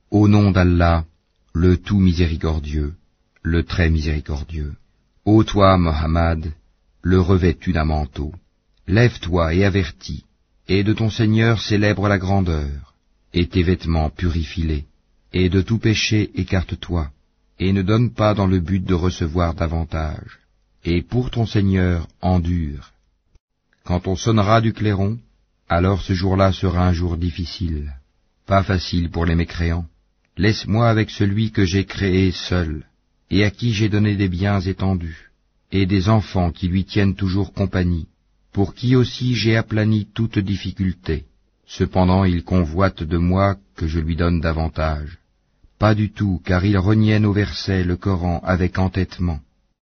Au nom d'Allah, le tout miséricordieux, le très miséricordieux. Ô toi, Mohammed, le revêtu d'un manteau, lève-toi et avertis, et de ton Seigneur célèbre la grandeur, et tes vêtements purifie-les, et de tout péché écarte-toi, et ne donne pas dans le but de recevoir davantage, et pour ton Seigneur endure. Quand on sonnera du clairon, alors ce jour-là sera un jour difficile, pas facile pour les mécréants. Laisse-moi avec celui que j'ai créé seul, et à qui j'ai donné des biens étendus, et des enfants qui lui tiennent toujours compagnie, pour qui aussi j'ai aplani toute difficulté. Cependant il convoite de moi que je lui donne davantage. Pas du tout, car il reniait nos versets, le Coran, avec entêtement.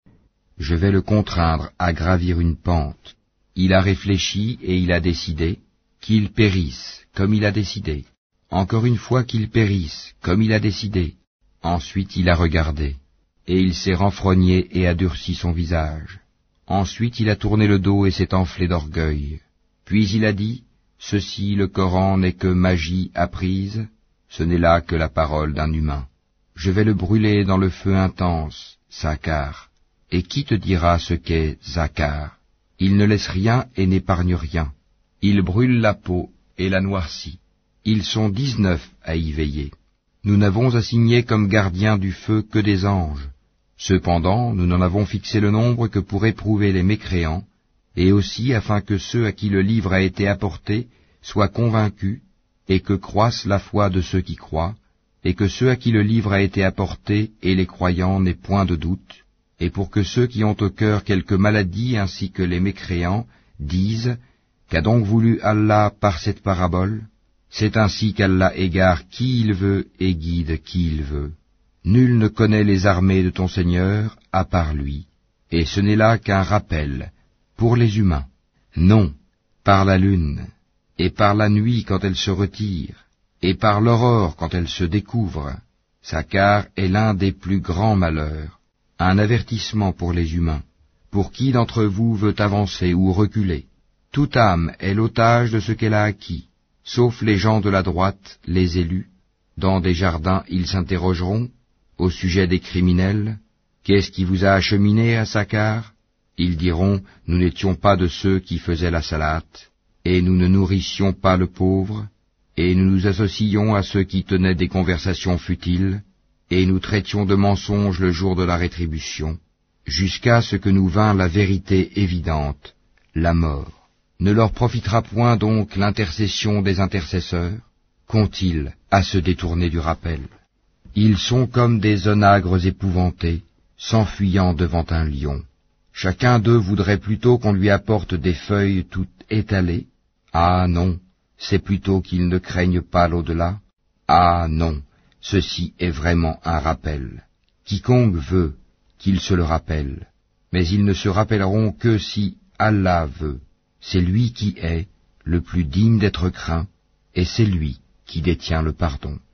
Je vais le contraindre à gravir une pente. Il a réfléchi et il a décidé qu'il périsse, comme il a décidé. Encore une fois qu'il périsse, comme il a décidé. Ensuite il a regardé, et il s'est renfrogné et a durci son visage. Ensuite il a tourné le dos et s'est enflé d'orgueil. Puis il a dit, ceci, le Coran, n'est que magie apprise, ce n'est là que la parole d'un humain. Je vais le brûler dans le feu intense, Sakar. Et qui te dira ce qu'est Sakar? Il ne laisse rien et n'épargne rien. Il brûle la peau et la noircit. Ils sont 19 à y veiller. Nous n'avons assigné comme gardiens du feu que des anges. Cependant, nous n'en avons fixé le nombre que pour éprouver les mécréants, et aussi afin que ceux à qui le livre a été apporté soient convaincus, et que croisse la foi de ceux qui croient, et que ceux à qui le livre a été apporté et les croyants n'aient point de doute, et pour que ceux qui ont au cœur quelque maladie ainsi que les mécréants disent, qu'a donc voulu Allah par cette parabole? C'est ainsi qu'Allah égare qui il veut et guide qui il veut. Nul ne connaît les armées de ton Seigneur à part lui, et ce n'est là qu'un rappel pour les humains. Non, par la lune, et par la nuit quand elle se retire, et par l'aurore quand elle se découvre, Sakar est l'un des plus grands malheurs, un avertissement pour les humains. Pour qui d'entre vous veut avancer ou reculer? Toute âme est l'otage de ce qu'elle a acquis, sauf les gens de la droite, les élus. Dans des jardins ils s'interrogeront au sujet des criminels. Qu'est-ce qui vous a acheminé à Sakar? Ils diront, nous n'étions pas de ceux qui faisaient la salate, et nous ne nourrissions pas le pauvre, et nous nous associons à ceux qui tenaient des conversations futiles, et nous traitions de mensonges le jour de la rétribution, jusqu'à ce que nous vînt la vérité évidente, la mort. Ne leur profitera point donc l'intercession des intercesseurs? Qu'ont-ils à se détourner du rappel? Ils sont comme des onagres épouvantés, s'enfuyant devant un lion. Chacun d'eux voudrait plutôt qu'on lui apporte des feuilles toutes étalées. Ah non, c'est plutôt qu'ils ne craignent pas l'au-delà. Ah non, ceci est vraiment un rappel. Quiconque veut qu'il se le rappelle, mais ils ne se rappelleront que si Allah veut. C'est lui qui est le plus digne d'être craint, et c'est lui qui détient le pardon.